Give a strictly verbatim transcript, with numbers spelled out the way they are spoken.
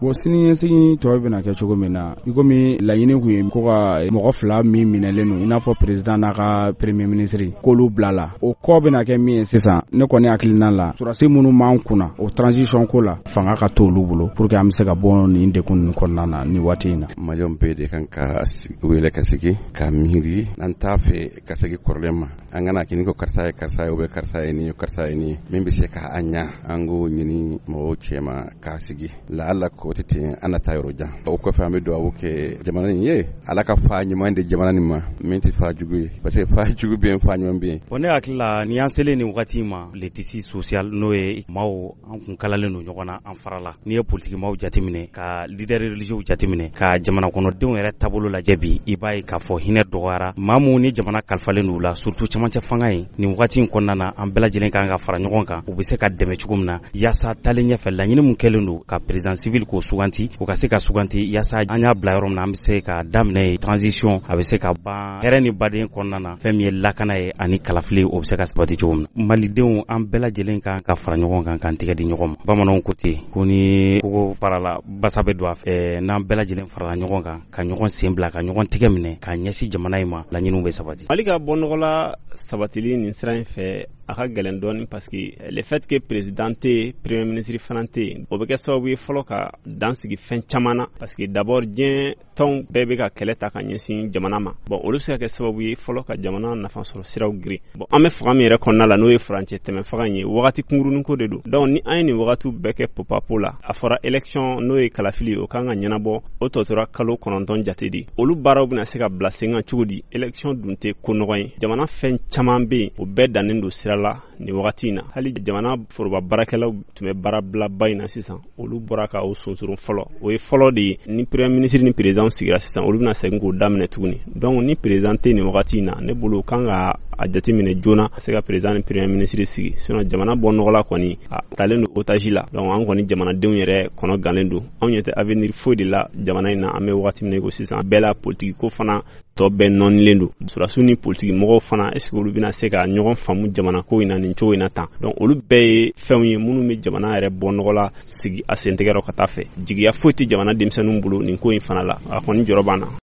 Bon sini ɲɛsigi tɔ bɛna kɛ cogo min na i komi laɲini kun ye ko ka mɔgɔ fila min minɛlen don i n'a fɔ président n'a ka premier ministre k'olu bila la o kɔ bɛna kɛ min ye sisan ne kɔni hakilina la surasi minnu m'an kunna o transition ko la fanga ka to olu bolo pour que an bɛ se ka bɔ nin dekun nin kɔnɔna na ni waati in na. Majɔn bɛɛ de kan ka wele ka sigi ka miiri an t'a fɛ ka segin kɔrɔlen ma an kana kɛ ni ko karisa ye karisa ye ou bien karisa ye nin ye karisa ye nin ye min bɛ se ka an ɲa an k'o ɲini mɔgɔw cɛma k'a sigi la ala ko tɛ ten an na taa yɔrɔ jan o kɔfɛ an bɛ dugawu kɛ jamana in ye ala ka fa ɲuman di jamana nin ma min tɛ fa jugu ye parce que fa jugu bɛ yen fa ɲuman bɛ yen. Bon ne hakili la ni an selen nin wagati ma le tissu social n'o ye maaw an kun kalalen don ɲɔgɔn na an fara la n'i ye politique maaw jateminɛ ka leader religieux jateminɛ ka jamana kɔnɔdenw yɛrɛ taabolo lajɛ bi i b'a ye k'a fɔ hinɛ dɔgɔyara maa mun ni jamana kalifalen d'u la surtout camancɛ fanga ye nin wagati in kɔnɔna na an bɛɛ lajɛlen kan ka fara ɲɔgɔn kan u bɛ se ka dɛmɛ cogo min na yaasa talen ɲɛfɛ laɲini mun kɛlen don ka président civil k'o suganti u ka se ka suganti yaasa an y'a bila yɔrɔ min na an bɛ se ka daminɛ transition a bɛ se ka ban hɛrɛ ni baden kɔnɔna na fɛn min ye lakana ye ani kalafili o bɛ se ka sabati cogo min na malidenw an bɛɛ lajɛlen kan ka fara ɲɔgɔn kan k'an tɛgɛ di ɲɔgɔn ma bamananw ko ten ko ni kogo farala basa bɛ don a fɛ n'an bɛɛ lajɛlen farala ɲɔgɔn kan ka ɲɔgɔn sen bila ka ɲɔgɔn tɛgɛ minɛ ka ɲɛsin jamana in ma laɲiniw bɛ sabati. Mali ka bɔ nɔgɔ la sabatili nin sira in fɛ a ka gɛlɛn dɔɔni parce que le fait que président tɛ premier ministre fana tɛ o bɛ kɛ sababu ye fɔlɔ ka dan sigi fɛn caman na parce que d'abord diɲɛ tɔnw bɛɛ bɛ ka kɛlɛ ta ka ɲɛsin jamana ma bon olu bɛ se ka kɛ sababu ye fɔlɔ ka jamana nafa sɔrɔ siraw girin bon an bɛ fanga min yɛrɛ kɔnɔna la n'o ye furancɛ tɛmɛ fanga in ye wagati kunkurunin ko de don donc ni an ye nin wagatiw bɛɛ kɛ popapo la a fɔra élection n'o ye kalafili o kan ka ɲɛnabɔ o tɔ tora kalo kɔnɔntɔn jate de olu baaraw bɛna se ka bila sen kan cogo di élection dun tɛ ko nɔgɔ ye jamana fɛn caman bɛ yen o bɛɛ dannen don sira la nin wagati in na hali jamana foroba baarakɛlaw tun bɛ baarabilaba in na sisan olu bɔra ka o sunsurun fɔlɔ o ye fɔlɔ de ye ni premier ministre ni président sigira sisan olu bɛna segin k'o daminɛ tuguni donc ni président tɛ nin wagati in na ne bolo kan ka a jateminɛ joona ka se ka président ni premier ministre sigi sinon jamana bɔ nɔgɔla kɔni a talen don otage la donc an kɔni jamanadenw yɛrɛ kɔnɔ gannen don anw ɲɛ tɛ avenir foyi de la jamana in na an bɛ wagati min na ko sisan bɛɛ la politique ko fana tɔ bɛɛ nɔnilen don surasiw ni politique mɔgɔw fana est ce que olu bɛna se ka ɲɔgɔn faamu jamana ko in na nin cogo in na tan donc olu bɛɛ ye fɛnw ye minnu bɛ jamana yɛrɛ bɔ nɔgɔ la sigi a sen tɛgɛrɛ ka taa fɛ jigiya foyi tɛ jamana denmisɛnninw bolo nin ko in fana la a kɔni jɔrɔ b'an na.